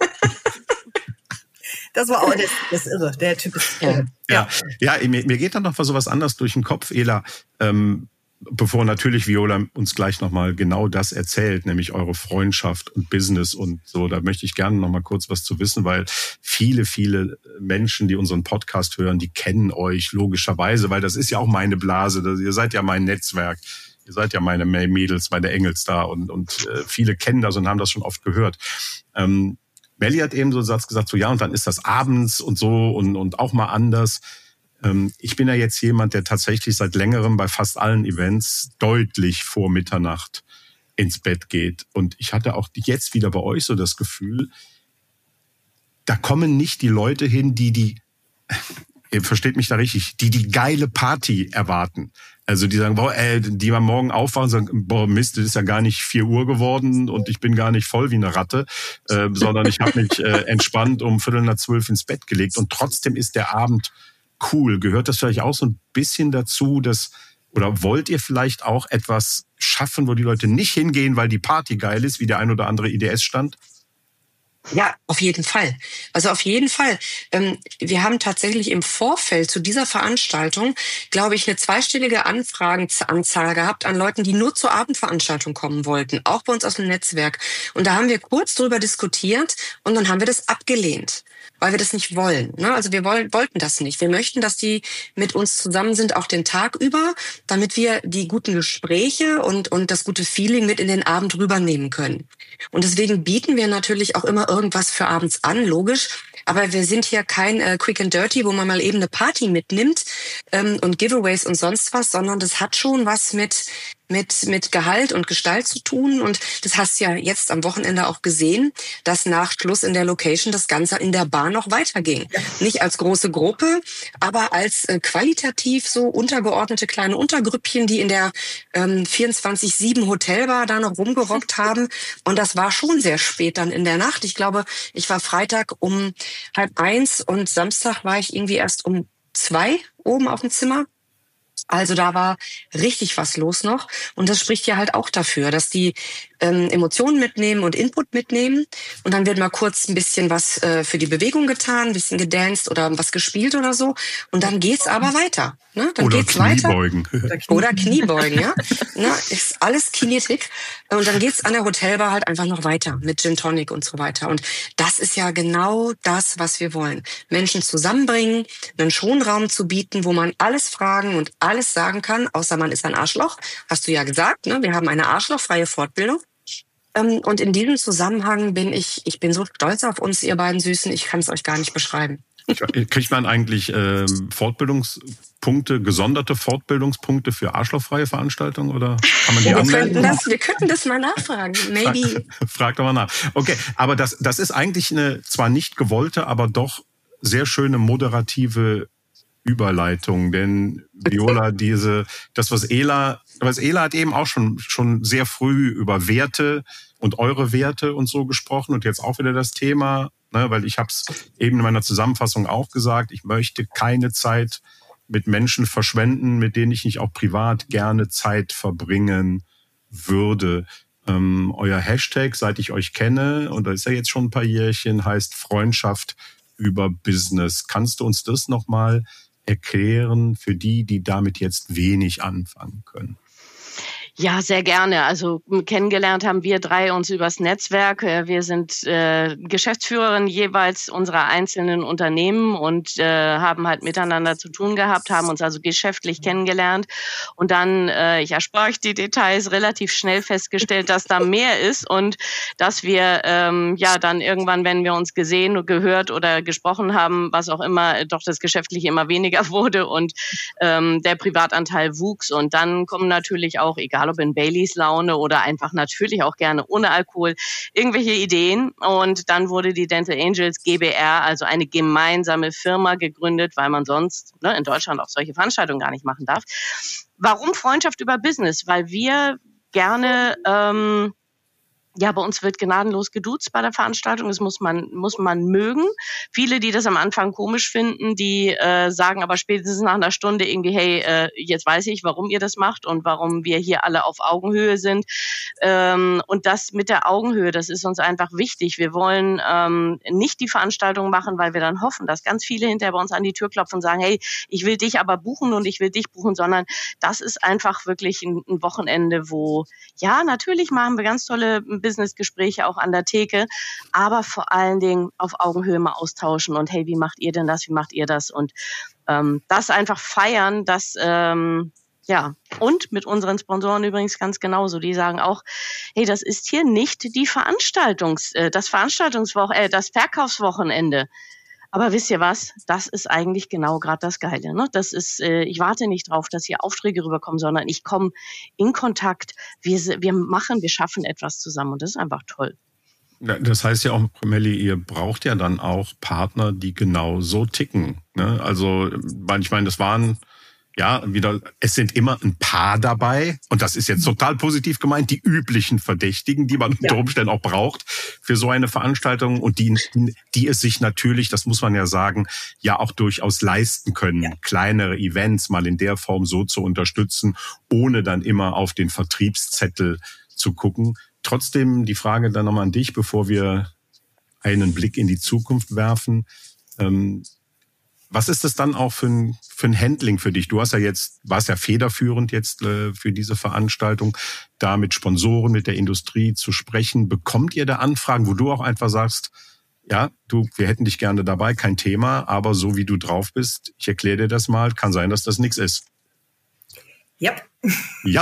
Das war auch, das, das ist irre, der Typ ist irre. Ja, ja, ja mir, mir geht dann noch so was anderes durch den Kopf, Ela, ähm, bevor natürlich Viola uns gleich nochmal genau das erzählt, nämlich eure Freundschaft und Business und so, da möchte ich gerne nochmal kurz was zu wissen, weil viele, viele Menschen, die unseren Podcast hören, die kennen euch logischerweise, weil das ist ja auch meine Blase, das, ihr seid ja mein Netzwerk, ihr seid ja meine Mädels, meine Engels da und, und äh, viele kennen das und haben das schon oft gehört. Ähm, Melli hat eben so einen Satz gesagt, so ja, und dann ist das abends und so und, und auch mal anders. Ähm, ich bin ja jetzt jemand, der tatsächlich seit längerem bei fast allen Events deutlich vor Mitternacht ins Bett geht. Und ich hatte auch jetzt wieder bei euch so das Gefühl, da kommen nicht die Leute hin, die die, ihr versteht mich da richtig, die die geile Party erwarten. Also die sagen, boah, ey, die am Morgen aufwachen und sagen, boah, Mist, es ist ja gar nicht vier Uhr geworden und ich bin gar nicht voll wie eine Ratte, äh, sondern ich habe mich äh, entspannt um Viertel nach zwölf ins Bett gelegt und trotzdem ist der Abend cool. Gehört das vielleicht auch so ein bisschen dazu, dass, oder wollt ihr vielleicht auch etwas schaffen, wo die Leute nicht hingehen, weil die Party geil ist, wie der ein oder andere I D S-Stand? Ja, auf jeden Fall. Also auf jeden Fall. Ähm, wir haben tatsächlich im Vorfeld zu dieser Veranstaltung, glaube ich, eine zweistellige Anfragenanzahl gehabt an Leuten, die nur zur Abendveranstaltung kommen wollten, auch bei uns aus dem Netzwerk. Und da haben wir kurz drüber diskutiert und dann haben wir das abgelehnt, weil wir das nicht wollen. Ne? Also wir wollen, wollten das nicht. Wir möchten, dass die mit uns zusammen sind, auch den Tag über, damit wir die guten Gespräche und, und das gute Feeling mit in den Abend rübernehmen können. Und deswegen bieten wir natürlich auch immer irgendwas für abends an, logisch. Aber wir sind hier kein äh, Quick and Dirty, wo man mal eben eine Party mitnimmt ähm, und Giveaways und sonst was, sondern das hat schon was mit mit mit Gehalt und Gestalt zu tun. Und das hast du ja jetzt am Wochenende auch gesehen, dass nach Schluss in der Location das Ganze in der Bar noch weiterging. Ja. Nicht als große Gruppe, aber als äh, qualitativ so untergeordnete kleine Untergrüppchen, die in der ähm, vierundzwanzig sieben Hotelbar da noch rumgerockt haben. Und das war schon sehr spät dann in der Nacht. Ich glaube, ich war Freitag um halb eins und Samstag war ich irgendwie erst um zwei oben auf dem Zimmer. Also da war richtig was los noch. Und das spricht ja halt auch dafür, dass die ähm, Emotionen mitnehmen und Input mitnehmen. Und dann wird mal kurz ein bisschen was äh, für die Bewegung getan, ein bisschen gedanced oder was gespielt oder so. Und dann geht's aber weiter. Ne? Dann oder geht's Kniebeugen. Weiter. Oder Kniebeugen, ja. Na, ist alles Kinetik. Und dann geht's an der Hotelbar halt einfach noch weiter mit Gin Tonic und so weiter. Und das ist ja genau das, was wir wollen. Menschen zusammenbringen, einen Schonraum zu bieten, wo man alles fragen und alles sagen kann, außer man ist ein Arschloch. Hast du ja gesagt, ne? Wir haben eine arschlochfreie Fortbildung. Und in diesem Zusammenhang bin ich, ich bin so stolz auf uns, ihr beiden Süßen, ich kann es euch gar nicht beschreiben. Kriegt man eigentlich ähm, Fortbildungspunkte, gesonderte Fortbildungspunkte für arschlochfreie Veranstaltungen oder kann man die wir anmelden? Könnten das, wir könnten das mal nachfragen, maybe. Frag, frag doch mal nach. Okay, aber das, das ist eigentlich eine zwar nicht gewollte, aber doch sehr schöne moderative Überleitung, denn Viola, diese, das was Ela, was Ela hat eben auch schon schon sehr früh über Werte und eure Werte und so gesprochen und jetzt auch wieder das Thema, ne, weil ich habe es eben in meiner Zusammenfassung auch gesagt, ich möchte keine Zeit mit Menschen verschwenden, mit denen ich nicht auch privat gerne Zeit verbringen würde. Ähm, euer Hashtag, seit ich euch kenne, und das ist ja jetzt schon ein paar Jährchen, heißt Freundschaft über Business. Kannst du uns das nochmal erklären für die, die damit jetzt wenig anfangen können? Ja, sehr gerne. Also kennengelernt haben wir drei uns übers Netzwerk. Wir sind äh, Geschäftsführerin jeweils unserer einzelnen Unternehmen und äh, haben halt miteinander zu tun gehabt, haben uns also geschäftlich kennengelernt und dann, äh, ich erspare euch die Details, relativ schnell festgestellt, dass da mehr ist und dass wir ähm, ja dann irgendwann, wenn wir uns gesehen, gehört oder gesprochen haben, was auch immer, doch das Geschäftliche immer weniger wurde und ähm, der Privatanteil wuchs und dann kommen natürlich auch, egal egal ob in Baileys Laune oder einfach natürlich auch gerne ohne Alkohol, irgendwelche Ideen. Und dann wurde die Dental Angels GbR, also eine gemeinsame Firma, gegründet, weil man sonst ne, in Deutschland auch solche Veranstaltungen gar nicht machen darf. Warum Freundschaft über Business? Weil wir gerne... Ähm, Ja, bei uns wird gnadenlos geduzt bei der Veranstaltung. Das muss man muss man mögen. Viele, die das am Anfang komisch finden, die äh, sagen aber spätestens nach einer Stunde irgendwie, hey, äh, jetzt weiß ich, warum ihr das macht und warum wir hier alle auf Augenhöhe sind. Ähm, und das mit der Augenhöhe, das ist uns einfach wichtig. Wir wollen ähm, nicht die Veranstaltung machen, weil wir dann hoffen, dass ganz viele hinterher bei uns an die Tür klopfen und sagen, hey, ich will dich aber buchen und ich will dich buchen, sondern das ist einfach wirklich ein, ein Wochenende, wo, ja, natürlich machen wir ganz tolle Businessgespräche auch an der Theke, aber vor allen Dingen auf Augenhöhe mal austauschen und hey, wie macht ihr denn das, wie macht ihr das und ähm, das einfach feiern, das ähm, ja, und mit unseren Sponsoren übrigens ganz genauso, die sagen auch, hey, das ist hier nicht die Veranstaltungs, äh, das Veranstaltungswoche, äh, das Verkaufswochenende. Aber wisst ihr was? Das ist eigentlich genau gerade das Geile. Ne? Das ist, äh, ich warte nicht drauf, dass hier Aufträge rüberkommen, sondern ich komme in Kontakt. Wir, wir machen, wir schaffen etwas zusammen und das ist einfach toll. Das heißt ja auch, Melli, ihr braucht ja dann auch Partner, die genau so ticken. Ne? Also, ich meine, das waren ja wieder, es sind immer ein paar dabei und das ist jetzt total positiv gemeint, die üblichen Verdächtigen, die man unter Umständen auch braucht für so eine Veranstaltung und die, die es sich natürlich, das muss man ja sagen, ja auch durchaus leisten können, ja. kleinere Events mal in der Form so zu unterstützen, ohne dann immer auf den Vertriebszettel zu gucken. Trotzdem die Frage dann nochmal an dich, bevor wir einen Blick in die Zukunft werfen. Ähm, Was ist das dann auch für ein, für ein Handling für dich? Du hast ja jetzt, warst ja federführend jetzt äh, für diese Veranstaltung, da mit Sponsoren, mit der Industrie zu sprechen. Bekommt ihr da Anfragen, wo du auch einfach sagst, ja, du, wir hätten dich gerne dabei, kein Thema, aber so wie du drauf bist, ich erkläre dir das mal, kann sein, dass das nichts ist. Ja. Ja.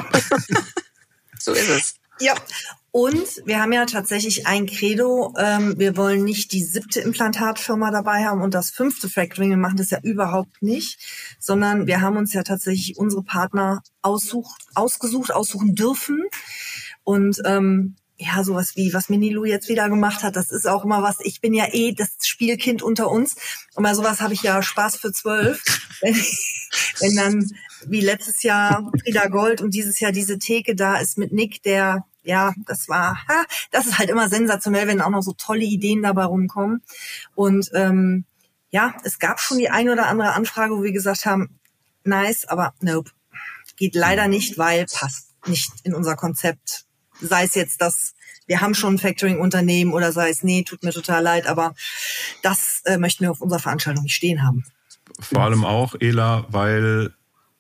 So ist es. Ja. Und wir haben ja tatsächlich ein Credo, ähm, wir wollen nicht die siebte Implantatfirma dabei haben und das fünfte Factoring, wir machen das ja überhaupt nicht, sondern wir haben uns ja tatsächlich unsere Partner aussucht, ausgesucht, aussuchen dürfen. Und ähm, ja, sowas wie, was Minilu jetzt wieder gemacht hat, das ist auch immer was, ich bin ja eh das Spielkind unter uns und bei sowas habe ich ja Spaß für zwölf. wenn, wenn dann wie letztes Jahr Frieda Gold und dieses Jahr diese Theke da ist mit Nick, der ja, das war, ha, das ist halt immer sensationell, wenn auch noch so tolle Ideen dabei rumkommen. Und ähm, ja, es gab schon die eine oder andere Anfrage, wo wir gesagt haben, nice, aber nope, geht leider nicht, weil passt nicht in unser Konzept. Sei es jetzt, dass wir haben schon ein Factoring-Unternehmen oder sei es, nee, tut mir total leid, aber das äh, möchten wir auf unserer Veranstaltung nicht stehen haben. Vor allem auch, Ela, weil,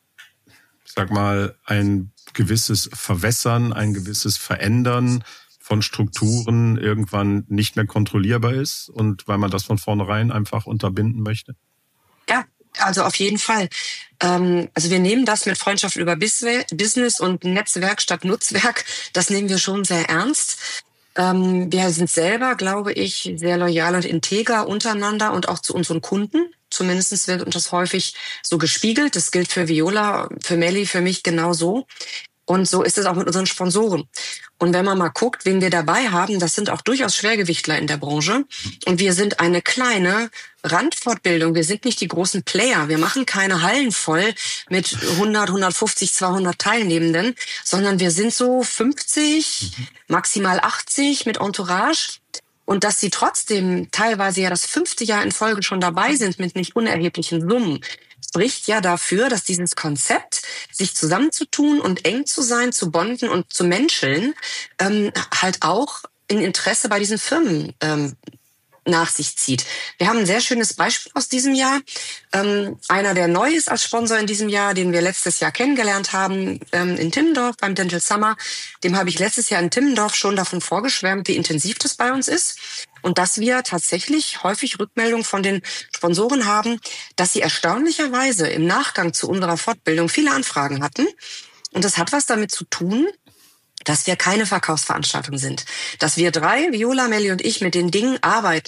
ich sag mal, ein gewisses Verwässern, ein gewisses Verändern von Strukturen irgendwann nicht mehr kontrollierbar ist und weil man das von vornherein einfach unterbinden möchte? Ja, also auf jeden Fall. Ähm, also wir nehmen das mit Freundschaft über Business und Netzwerk statt Nutzwerk, das nehmen wir schon sehr ernst. Ähm, wir sind selber, glaube ich, sehr loyal und integer untereinander und auch zu unseren Kunden. Zumindest wird uns das häufig so gespiegelt. Das gilt für Viola, für Melli, für mich genauso. Und so ist es auch mit unseren Sponsoren. Und wenn man mal guckt, wen wir dabei haben, das sind auch durchaus Schwergewichtler in der Branche. Und wir sind eine kleine Randfortbildung. Wir sind nicht die großen Player. Wir machen keine Hallen voll mit hundert, hundertfünfzig, zweihundert Teilnehmenden, sondern wir sind so fünfzig, maximal achtzig mit Entourage. Und dass sie trotzdem teilweise ja das fünfte Jahr in Folge schon dabei sind mit nicht unerheblichen Summen, spricht ja dafür, dass dieses Konzept, sich zusammenzutun und eng zu sein, zu bonden und zu menscheln, ähm, halt auch in Interesse bei diesen Firmen ähm, nach sich zieht. Wir haben ein sehr schönes Beispiel aus diesem Jahr. Ähm, einer, der neu ist als Sponsor in diesem Jahr, den wir letztes Jahr kennengelernt haben, ähm, in Timmendorf beim Dental Summer, dem habe ich letztes Jahr in Timmendorf schon davon vorgeschwärmt, wie intensiv das bei uns ist. Und dass wir tatsächlich häufig Rückmeldungen von den Sponsoren haben, dass sie erstaunlicherweise im Nachgang zu unserer Fortbildung viele Anfragen hatten. Und das hat was damit zu tun, dass wir keine Verkaufsveranstaltung sind. Dass wir drei, Viola, Melli und ich, mit den Dingen arbeiten,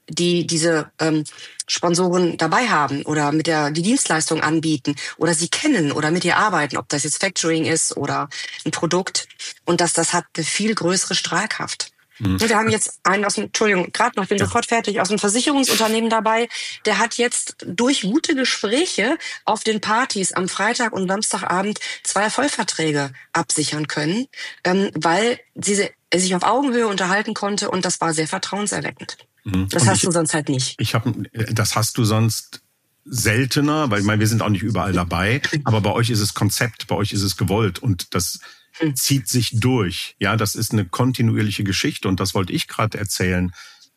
die diese ähm, Sponsoren dabei haben oder mit der die Dienstleistung anbieten oder sie kennen oder mit ihr arbeiten, ob das jetzt Factoring ist oder ein Produkt. Und dass das hat eine viel größere Strahlkraft. Mhm. Wir haben jetzt einen aus dem, Entschuldigung, gerade noch, ich bin ja. sofort fertig, aus dem Versicherungsunternehmen dabei, der hat jetzt durch gute Gespräche auf den Partys am Freitag und Samstagabend zwei Vollverträge absichern können, ähm, weil sie sich auf Augenhöhe unterhalten konnte und das war sehr vertrauenserweckend. Mhm. Das und hast ich, du sonst halt nicht. Ich hab, das hast du sonst seltener, weil ich meine, wir sind auch nicht überall dabei, aber bei euch ist es Konzept, bei euch ist es gewollt und das zieht sich durch. Ja, das ist eine kontinuierliche Geschichte und das wollte ich gerade erzählen,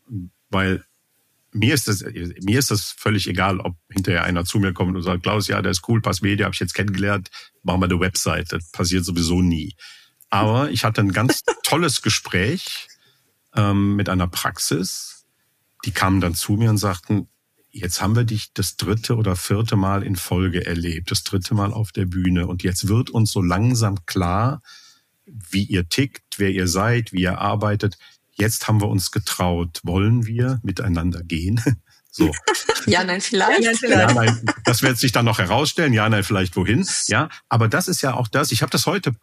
weil mir ist das mir ist das völlig egal, ob hinterher einer zu mir kommt und sagt, Klaus, ja, der ist cool, Pass Media, habe ich jetzt kennengelernt, machen wir eine Website. Das passiert sowieso nie. Aber ich hatte ein ganz tolles Gespräch ähm, mit einer Praxis. Die kamen dann zu mir und sagten, jetzt haben wir dich das dritte oder vierte Mal in Folge erlebt, das dritte Mal auf der Bühne. Und jetzt wird uns so langsam klar, wie ihr tickt, wer ihr seid, wie ihr arbeitet. Jetzt haben wir uns getraut. Wollen wir miteinander gehen? So. Ja, nein, vielleicht. Ja, nein, vielleicht. Ja, nein, das wird sich dann noch herausstellen. Ja, nein, vielleicht wohin. Ja, aber das ist ja auch das. Ich habe das heute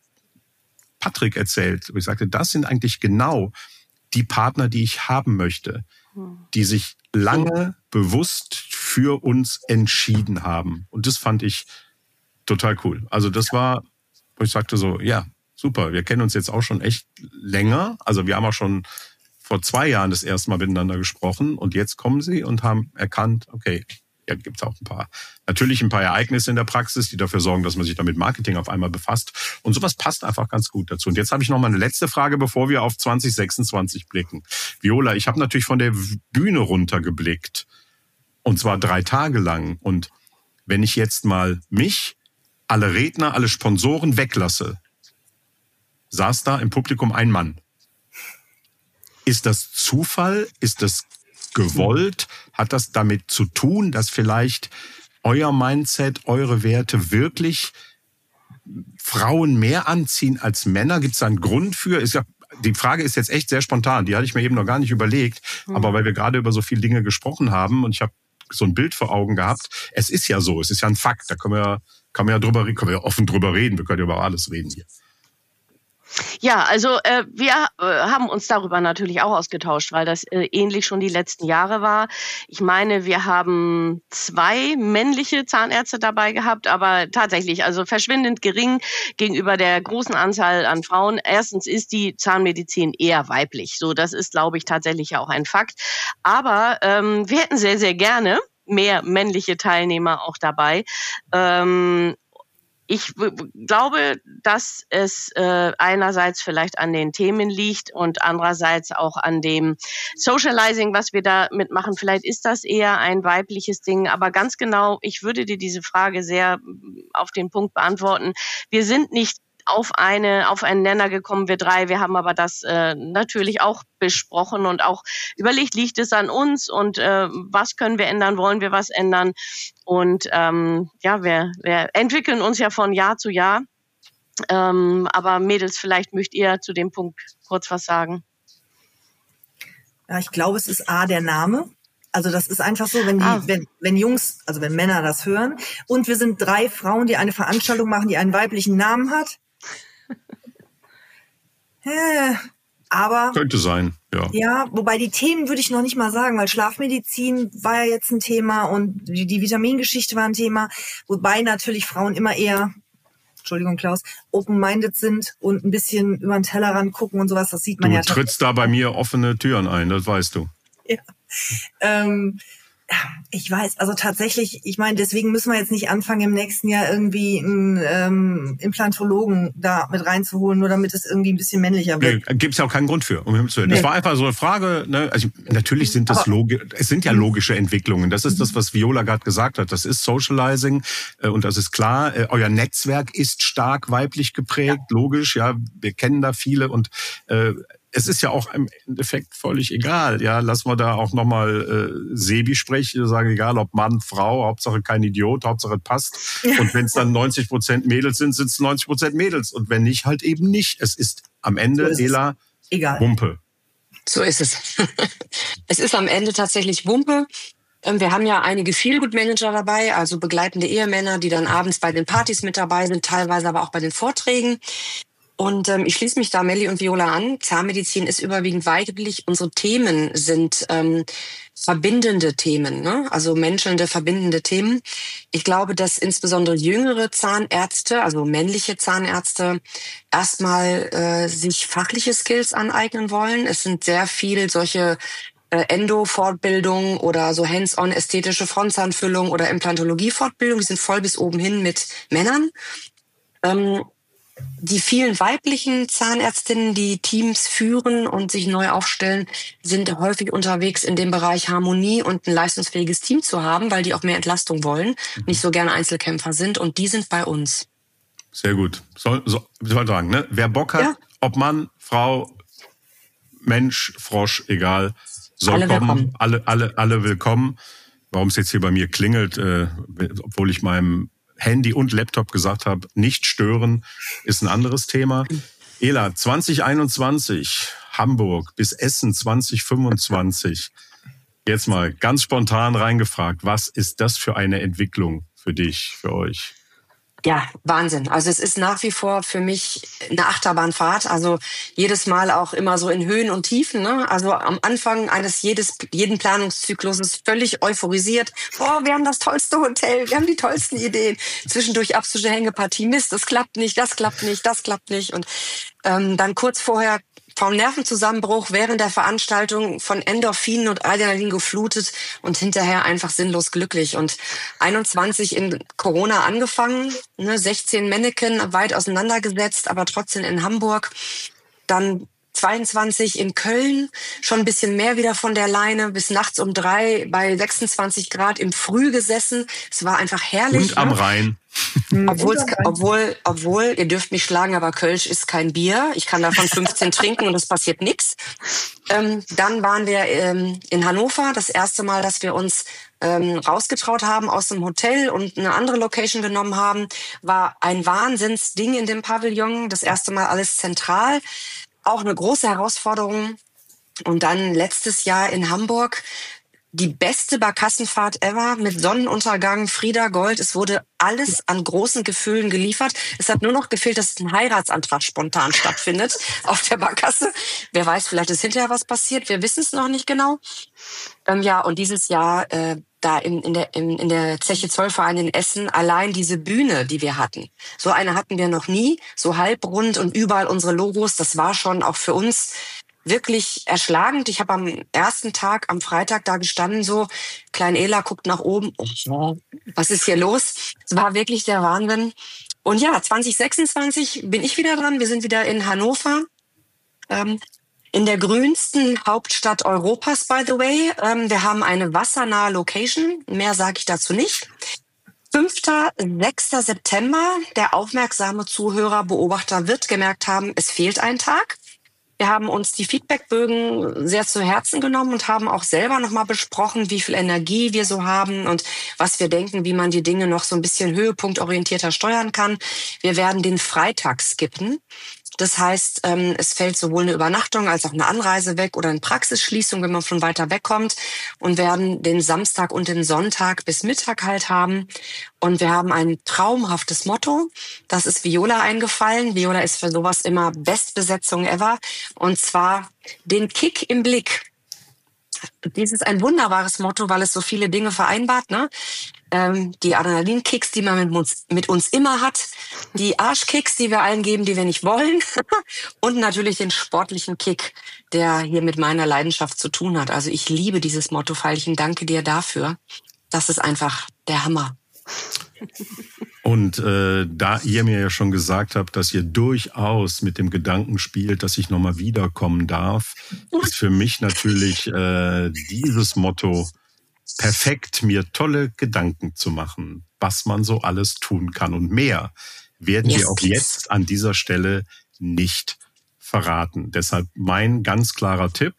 Patrick erzählt. Ich sagte, das sind eigentlich genau die Partner, die ich haben möchte, die sich lange bewusst für uns entschieden haben. Und das fand ich total cool. Also das war, wo ich sagte so, ja, super, wir kennen uns jetzt auch schon echt länger. Also wir haben auch schon vor zwei Jahren das erste Mal miteinander gesprochen und jetzt kommen sie und haben erkannt, okay, ja, gibt es auch ein paar, natürlich ein paar Ereignisse in der Praxis, die dafür sorgen, dass man sich damit Marketing auf einmal befasst. Und sowas passt einfach ganz gut dazu. Und jetzt habe ich noch mal eine letzte Frage, bevor wir auf zwanzig sechsundzwanzig blicken. Viola, ich habe natürlich von der Bühne runtergeblickt. Und zwar drei Tage lang. Und wenn ich jetzt mal mich, alle Redner, alle Sponsoren weglasse, saß da im Publikum ein Mann. Ist das Zufall? Ist das gewollt? Hat das damit zu tun, dass vielleicht euer Mindset, eure Werte wirklich Frauen mehr anziehen als Männer? Gibt es da einen Grund für? Ist ja, die Frage ist jetzt echt sehr spontan. Die hatte ich mir eben noch gar nicht überlegt. Mhm. Aber weil wir gerade über so viele Dinge gesprochen haben und ich habe so ein Bild vor Augen gehabt. Es ist ja so. Es ist ja ein Fakt. Da können wir, kann man ja drüber, können wir ja offen drüber reden. Wir können ja über alles reden hier. Ja, also äh, wir äh, haben uns darüber natürlich auch ausgetauscht, weil das äh, ähnlich schon die letzten Jahre war. Ich meine, wir haben zwei männliche Zahnärzte dabei gehabt, aber tatsächlich, also verschwindend gering gegenüber der großen Anzahl an Frauen. Erstens ist die Zahnmedizin eher weiblich. So, das ist, glaube ich, tatsächlich auch ein Fakt. Aber ähm, wir hätten sehr, sehr gerne mehr männliche Teilnehmer auch dabei. Ähm, Ich glaube, dass es äh, einerseits vielleicht an den Themen liegt und andererseits auch an dem Socializing, was wir da mitmachen. Vielleicht ist das eher ein weibliches Ding, aber ganz genau, ich würde dir diese Frage sehr auf den Punkt beantworten. Wir sind nicht auf eine auf einen Nenner gekommen, wir drei. Wir haben aber das äh, natürlich auch besprochen und auch überlegt, liegt es an uns und äh, was können wir ändern, wollen wir was ändern? Und ähm, ja, wir, wir entwickeln uns ja von Jahr zu Jahr. Ähm, aber Mädels, vielleicht möchtet ihr zu dem Punkt kurz was sagen. Ja, ich glaube, es ist A, der Name. Also das ist einfach so, wenn die, ah. wenn, wenn Jungs, also wenn Männer das hören und wir sind drei Frauen, die eine Veranstaltung machen, die einen weiblichen Namen hat. Aber könnte sein, ja. Ja, wobei die Themen würde ich noch nicht mal sagen, weil Schlafmedizin war ja jetzt ein Thema und die, die Vitamingeschichte war ein Thema, wobei natürlich Frauen immer eher, Entschuldigung Klaus, open-minded sind und ein bisschen über den Tellerrand gucken und sowas, das sieht man du ja. Du trittst da bei mir offene Türen ein, das weißt du. Ja. Ähm, ich weiß, also tatsächlich, ich meine, deswegen müssen wir jetzt nicht anfangen, im nächsten Jahr irgendwie einen ähm, Implantologen da mit reinzuholen, nur damit es irgendwie ein bisschen männlicher wird. Nee, gibt es ja auch keinen Grund für. Um das nee. war einfach so eine Frage. Ne? Also natürlich sind das logisch, es sind ja logische Entwicklungen. Das ist das, was Viola gerade gesagt hat. Das ist Socializing äh, und das ist klar. Äh, euer Netzwerk ist stark weiblich geprägt, ja. Logisch. Ja, wir kennen da viele und äh, es ist ja auch im Endeffekt völlig egal. Ja, lassen wir da auch nochmal äh, Sebi sprechen, sagen, egal ob Mann, Frau, Hauptsache kein Idiot, Hauptsache es passt. Ja. Und wenn es dann neunzig Prozent Mädels sind, sind es neunzig Prozent Mädels. Und wenn nicht, halt eben nicht. Es ist am Ende, so ist Ela, egal. Wumpe. So ist es. Es ist am Ende tatsächlich Wumpe. Wir haben ja einige Feel-Good-Manager dabei, also begleitende Ehemänner, die dann abends bei den Partys mit dabei sind, teilweise aber auch bei den Vorträgen. Und ähm, ich schließe mich da Melli und Viola an. Zahnmedizin ist überwiegend weiblich. Unsere Themen sind ähm, verbindende Themen, ne? Also menschelnde, verbindende Themen. Ich glaube, dass insbesondere jüngere Zahnärzte, also männliche Zahnärzte, erstmal äh, sich fachliche Skills aneignen wollen. Es sind sehr viel solche äh, Endo-Fortbildungen oder so hands-on ästhetische Frontzahnfüllung oder Implantologie-Fortbildung. Die sind voll bis oben hin mit Männern. Ähm, Die vielen weiblichen Zahnärztinnen, die Teams führen und sich neu aufstellen, sind häufig unterwegs in dem Bereich Harmonie und ein leistungsfähiges Team zu haben, weil die auch mehr Entlastung wollen, nicht so gerne Einzelkämpfer sind, und die sind bei uns. Sehr gut. Soll, soll, soll sagen, ne? Wer Bock hat, ja. Ob Mann, Frau, Mensch, Frosch, egal, soll alle kommen. Willkommen. Alle, alle, alle willkommen. Warum es jetzt hier bei mir klingelt, äh, obwohl ich meinem Handy und Laptop gesagt habe, nicht stören, ist ein anderes Thema. Ela, zwanzig einundzwanzig, Hamburg bis Essen zwanzig fünfundzwanzig. Jetzt mal ganz spontan reingefragt, was ist das für eine Entwicklung für dich, für euch? Ja, Wahnsinn. Also es ist nach wie vor für mich eine Achterbahnfahrt. Also jedes Mal auch immer so in Höhen und Tiefen, ne? Also am Anfang eines jedes jeden Planungszykluses völlig euphorisiert. Oh, wir haben das tollste Hotel, wir haben die tollsten Ideen. Zwischendurch absolute Hängepartie. Mist, das klappt nicht, das klappt nicht, das klappt nicht. Und ähm, dann kurz vorher vom Nervenzusammenbruch während der Veranstaltung von Endorphinen und Adrenalin geflutet und hinterher einfach sinnlos glücklich. Und einundzwanzig in Corona angefangen, ne, sechzehn Mannequin weit auseinandergesetzt, aber trotzdem in Hamburg. Dann zweiundzwanzig in Köln, schon ein bisschen mehr wieder von der Leine, bis nachts um drei bei sechsundzwanzig Grad im Früh gesessen. Es war einfach herrlich. Und am Rhein. Obwohl, obwohl, obwohl, ihr dürft mich schlagen, aber Kölsch ist kein Bier. Ich kann davon fünfzehn trinken und es passiert nichts. Ähm, dann waren wir ähm, in Hannover, das erste Mal, dass wir uns ähm, rausgetraut haben aus dem Hotel und eine andere Location genommen haben. War ein Wahnsinnsding in dem Pavillon. Das erste Mal alles zentral. Auch eine große Herausforderung. Und dann letztes Jahr in Hamburg die beste Barkassenfahrt ever mit Sonnenuntergang, Frieda Gold. Es wurde alles an großen Gefühlen geliefert. Es hat nur noch gefehlt, dass ein Heiratsantrag spontan stattfindet auf der Barkasse. Wer weiß, vielleicht ist hinterher was passiert. Wir wissen es noch nicht genau. Ähm, ja, und dieses Jahr äh, da in, in, der, in, in der Zeche Zollverein in Essen allein diese Bühne, die wir hatten. So eine hatten wir noch nie. So halbrund und überall unsere Logos. Das war schon auch für uns wirklich erschlagend. Ich habe am ersten Tag, am Freitag, da gestanden so, Klein Ela guckt nach oben, oh, was ist hier los? Es war wirklich der Wahnsinn. Und ja, zwanzig sechsundzwanzig bin ich wieder dran. Wir sind wieder in Hannover, ähm, in der grünsten Hauptstadt Europas, by the way. Ähm, wir haben eine wassernahe Location, mehr sage ich dazu nicht. fünfter, sechster September, der aufmerksame Zuhörer, Beobachter wird gemerkt haben, es fehlt ein Tag. Wir haben uns die Feedbackbögen sehr zu Herzen genommen und haben auch selber nochmal besprochen, wie viel Energie wir so haben und was wir denken, wie man die Dinge noch so ein bisschen höhepunktorientierter steuern kann. Wir werden den Freitag skippen. Das heißt, es fällt sowohl eine Übernachtung als auch eine Anreise weg oder eine Praxisschließung, wenn man von weiter weg kommt, und werden den Samstag und den Sonntag bis Mittag halt haben. Und wir haben ein traumhaftes Motto. Das ist Viola eingefallen. Viola ist für sowas immer Bestbesetzung ever. Und zwar den Kick im Blick. Dies ist ein wunderbares Motto, weil es so viele Dinge vereinbart, ne? Ähm, die Adrenalinkicks, die man mit uns, mit uns immer hat, die Arschkicks, die wir allen geben, die wir nicht wollen, und natürlich den sportlichen Kick, der hier mit meiner Leidenschaft zu tun hat. Also ich liebe dieses Motto, Veilchen, danke dir dafür. Das ist einfach der Hammer. Und äh, da ihr mir ja schon gesagt habt, dass ihr durchaus mit dem Gedanken spielt, dass ich nochmal wiederkommen darf, ist für mich natürlich äh, dieses Motto perfekt, mir tolle Gedanken zu machen, was man so alles tun kann. Und mehr werden yes, wir auch please. jetzt an dieser Stelle nicht verraten. Deshalb mein ganz klarer Tipp,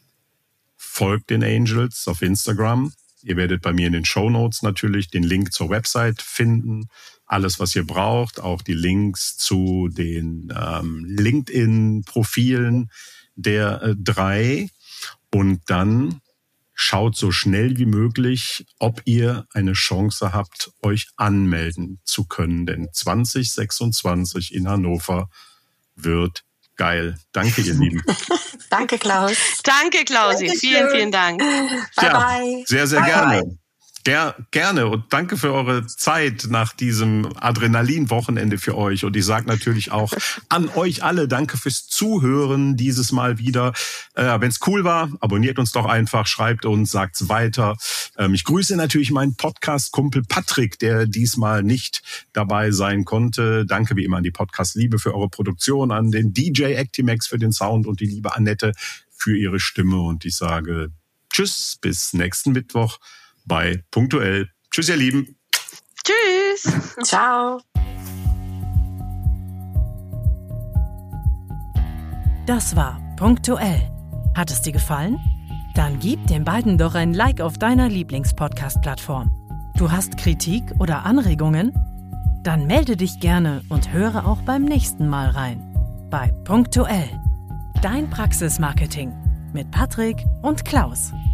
folgt den Angels auf Instagram. Ihr werdet bei mir in den Shownotes natürlich den Link zur Website finden. Alles, was ihr braucht, auch die Links zu den ähm, LinkedIn-Profilen der äh, drei und dann schaut so schnell wie möglich, ob ihr eine Chance habt, euch anmelden zu können. Denn zwanzig sechsundzwanzig in Hannover wird geil. Danke, ihr Lieben. Danke, Klaus. Danke, Klausi. Dankeschön. Vielen, vielen Dank. Bye, Ja, bye. sehr, sehr Bye, gerne. bye. Ger gerne und danke für eure Zeit nach diesem Adrenalin-Wochenende für euch. Und ich sage natürlich auch an euch alle danke fürs Zuhören dieses Mal wieder. Äh, Wenn es cool war, abonniert uns doch einfach, schreibt uns, sagt's weiter. Ähm, ich grüße natürlich meinen Podcast-Kumpel Patrick, der diesmal nicht dabei sein konnte. Danke wie immer an die Podcast-Liebe für eure Produktion, an den D J Actimax für den Sound und die liebe Annette für ihre Stimme. Und ich sage tschüss, bis nächsten Mittwoch bei Punktuell. Tschüss, ihr Lieben. Tschüss. Ciao. Das war Punktuell. Hat es dir gefallen? Dann gib den beiden doch ein Like auf deiner Lieblingspodcast-Plattform. Du hast Kritik oder Anregungen? Dann melde dich gerne und höre auch beim nächsten Mal rein. Bei Punktuell. Dein Praxismarketing mit Patrick und Klaus.